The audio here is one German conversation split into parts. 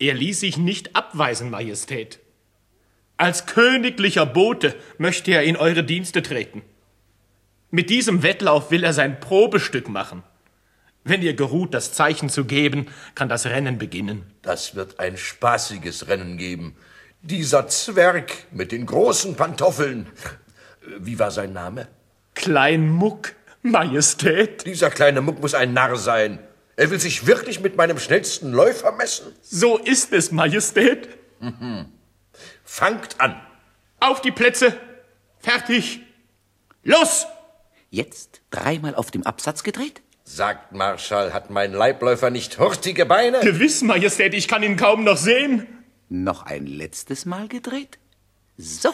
Er ließ sich nicht abweisen, Majestät. Als königlicher Bote möchte er in eure Dienste treten. Mit diesem Wettlauf will er sein Probestück machen. Wenn ihr geruht, das Zeichen zu geben, kann das Rennen beginnen. Das wird ein spaßiges Rennen geben. Dieser Zwerg mit den großen Pantoffeln. Wie war sein Name? Klein Muck, Majestät. Dieser kleine Muck muss ein Narr sein. Er will sich wirklich mit meinem schnellsten Läufer messen? So ist es, Majestät. Fangt an. Auf die Plätze. Fertig. Los! Jetzt 3-mal auf dem Absatz gedreht? Sagt Marschall, hat mein Leibläufer nicht hurtige Beine? Gewiss, Majestät, ich kann ihn kaum noch sehen. Noch ein letztes Mal gedreht? So.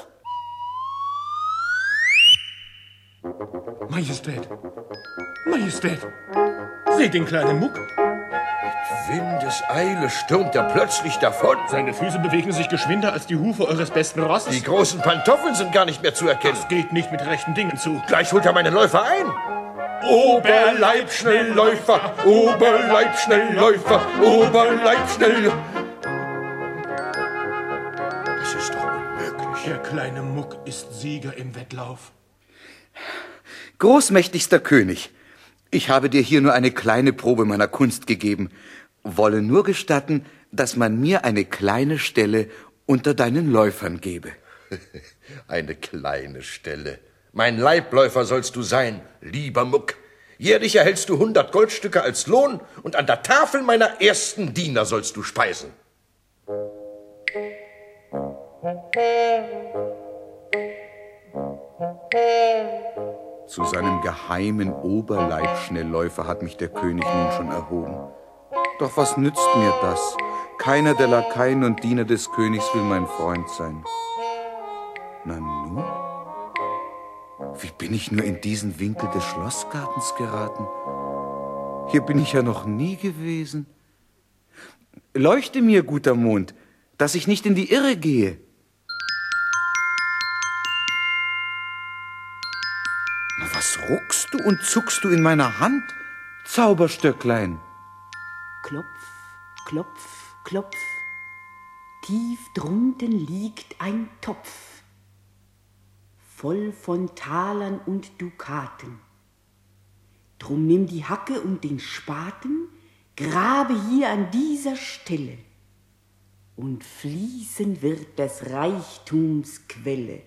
Majestät. Majestät. Seht den kleinen Muck. Windeseile stürmt er plötzlich davon. Seine Füße bewegen sich geschwinder als die Hufe eures besten Rosses. Die großen Pantoffeln sind gar nicht mehr zu erkennen. Das geht nicht mit rechten Dingen zu. Gleich holt er meine Läufer ein. Oberleibschnellläufer, Oberleibschnellläufer, Oberleibschnell. Das ist doch unmöglich. Der kleine Muck ist Sieger im Wettlauf. Großmächtigster König, ich habe dir hier nur eine kleine Probe meiner Kunst gegeben. Wolle nur gestatten, dass man mir eine kleine Stelle unter deinen Läufern gebe. Eine kleine Stelle. Mein Leibläufer sollst du sein, lieber Muck. Jährlich erhältst du 100 Goldstücke als Lohn und an der Tafel meiner ersten Diener sollst du speisen. Zu seinem geheimen Oberleibschnellläufer hat mich der König nun schon erhoben. Doch was nützt mir das? Keiner der Lakaien und Diener des Königs will mein Freund sein. Na nun? Wie bin ich nur in diesen Winkel des Schlossgartens geraten? Hier bin ich ja noch nie gewesen. Leuchte mir, guter Mond, dass ich nicht in die Irre gehe. Na, was ruckst du und zuckst du in meiner Hand, Zauberstöcklein? Klopf, klopf, klopf. Tief drunten liegt ein Topf, voll von Talern und Dukaten. Drum nimm die Hacke und den Spaten, grabe hier an dieser Stelle, und fließen wird des Reichtums Quelle.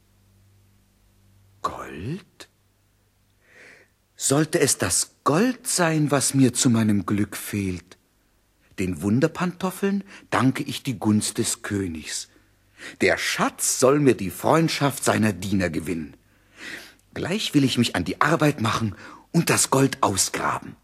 Gold? Sollte es das Gold sein, was mir zu meinem Glück fehlt? Den Wunderpantoffeln danke ich die Gunst des Königs. Der Schatz soll mir die Freundschaft seiner Diener gewinnen. Gleich will ich mich an die Arbeit machen und das Gold ausgraben.